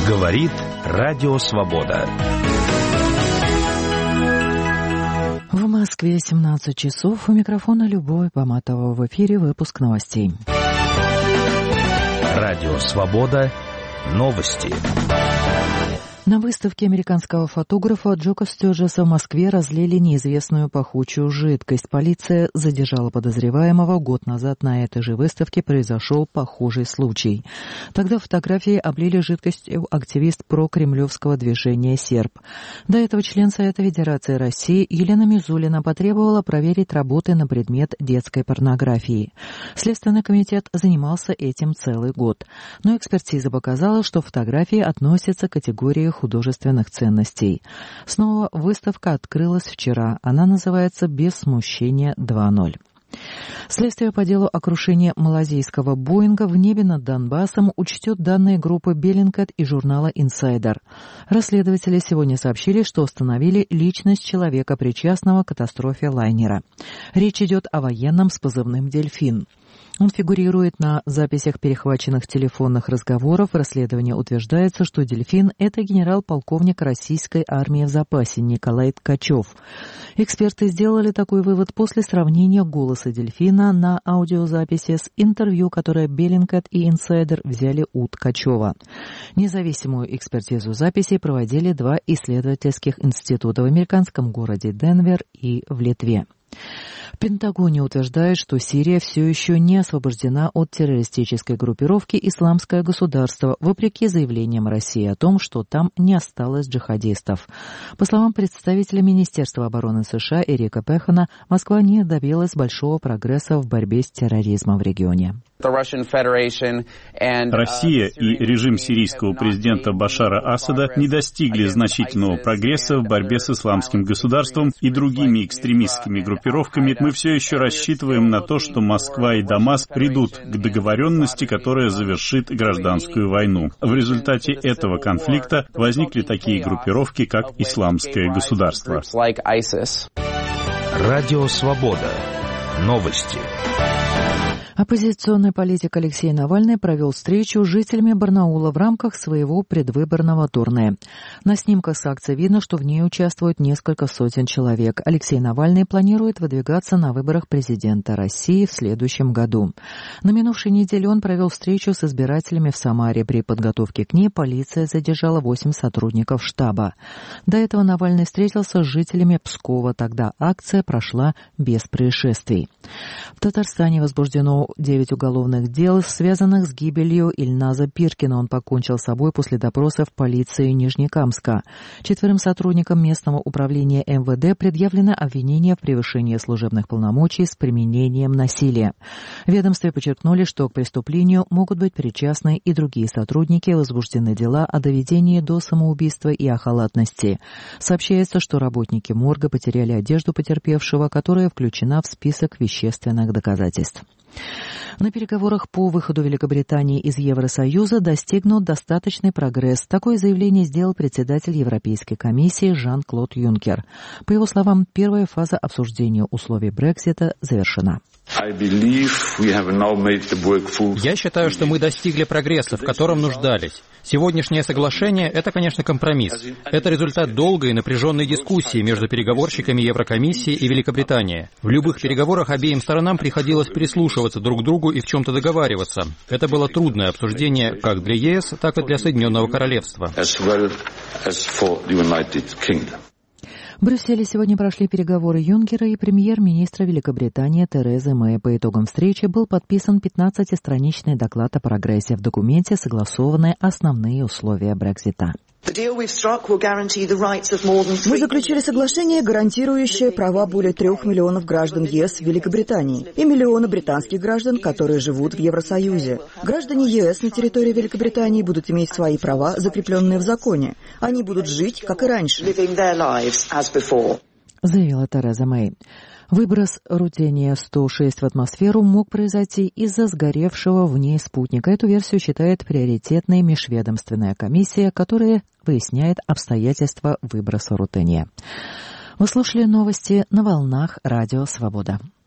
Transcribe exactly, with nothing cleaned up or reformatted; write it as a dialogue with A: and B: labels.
A: Говорит Радио Свобода.
B: В Москве семнадцать часов. У микрофона Любовь Баматова. В эфире выпуск новостей.
A: Радио Свобода. Новости.
B: На выставке американского фотографа Джока Стёрджеса в Москве разлили неизвестную пахучую жидкость. Полиция задержала подозреваемого. Год назад на этой же выставке произошел похожий случай. Тогда фотографии облили жидкостью активист прокремлевского движения «Серб». До этого член Совета Федерации России Елена Мизулина потребовала проверить работы на предмет детской порнографии. Следственный комитет занимался этим целый год. Но экспертиза показала, что фотографии относятся к категории художественных ценностей. Снова выставка открылась вчера. Она называется «Без смущения два ноль». Следствие по делу о крушении малазийского «Боинга» в небе над Донбассом учтет данные группы Bellingcat и журнала «Инсайдер». Расследователи сегодня сообщили, что установили личность человека, причастного к катастрофе лайнера. Речь идет о военном с позывным «Дельфин». Он фигурирует на записях перехваченных телефонных разговоров. В расследовании утверждается, что «Дельфин» — это генерал-полковник российской армии в запасе Николай Ткачев. Эксперты сделали такой вывод после сравнения голоса «Дельфина» на аудиозаписи с интервью, которое Bellingcat и «Инсайдер» взяли у Ткачева. Независимую экспертизу записей проводили два исследовательских института в американском городе Денвер и в Литве. В Пентагоне утверждают, что Сирия все еще не освобождена от террористической группировки «Исламское государство», вопреки заявлениям России о том, что там не осталось джихадистов. По словам представителя Министерства обороны США Эрика Пехана, Москва не добилась большого прогресса в борьбе с терроризмом в регионе.
C: Россия и режим сирийского президента Башара Асада не достигли значительного прогресса в борьбе с исламским государством и другими экстремистскими группировками. Мы все еще рассчитываем на то, что Москва и Дамаск придут к договоренности, которая завершит гражданскую войну. В результате этого конфликта возникли такие группировки, как Исламское государство.
A: Радио Свобода. Новости.
B: Оппозиционный политик Алексей Навальный провел встречу с жителями Барнаула в рамках своего предвыборного турне. На снимках с акции видно, что в ней участвуют несколько сотен человек. Алексей Навальный планирует выдвигаться на выборах президента России в следующем году. На минувшей неделе он провел встречу с избирателями в Самаре. При подготовке к ней полиция задержала восемь сотрудников штаба. До этого Навальный встретился с жителями Пскова. Тогда акция прошла без происшествий. В Татарстане возбуждено девять уголовных дел, связанных с гибелью Ильназа Пиркина. Он покончил с собой после допроса в полиции Нижнекамска. Четверым сотрудникам местного управления эм вэ дэ предъявлено обвинение в превышении служебных полномочий с применением насилия. В ведомстве подчеркнули, что к преступлению могут быть причастны и другие сотрудники. Возбуждены дела о доведении до самоубийства и о халатности. Сообщается, что работники морга потеряли одежду потерпевшего, которая включена в список вещественных доказательств. На переговорах по выходу Великобритании из Евросоюза достигнут достаточный прогресс. Такое заявление сделал председатель Европейской комиссии Жан-Клод Юнкер. По его словам, первая фаза обсуждения условий Брексита завершена.
D: Я считаю, что мы достигли прогресса, в котором нуждались. Сегодняшнее соглашение – это, конечно, компромисс. Это результат долгой и напряженной дискуссии между переговорщиками Еврокомиссии и Великобритании. В любых переговорах обеим сторонам приходилось прислушиваться друг к другу и в чем-то договариваться. Это было трудное обсуждение как для е эс, так и для Соединенного Королевства.
B: В Брюсселе сегодня прошли переговоры Юнкера и премьер-министра Великобритании Терезы Мэй. По итогам встречи был подписан пятнадцатистраничный доклад о прогрессе. В документе согласованы основные условия Брексита.
E: Мы заключили соглашение, гарантирующее права более трех миллионов граждан е эс в Великобритании и миллиона британских граждан, которые живут в Евросоюзе. Граждане е эс на территории Великобритании будут иметь свои права, закрепленные в законе. Они будут жить, как и раньше.
B: Заявила Тереза Мэй. Выброс рутения сто шесть в атмосферу мог произойти из-за сгоревшего в ней спутника. Эту версию считает приоритетной межведомственная комиссия, которая выясняет обстоятельства выброса рутения. Вы слушали новости на волнах Радио Свобода.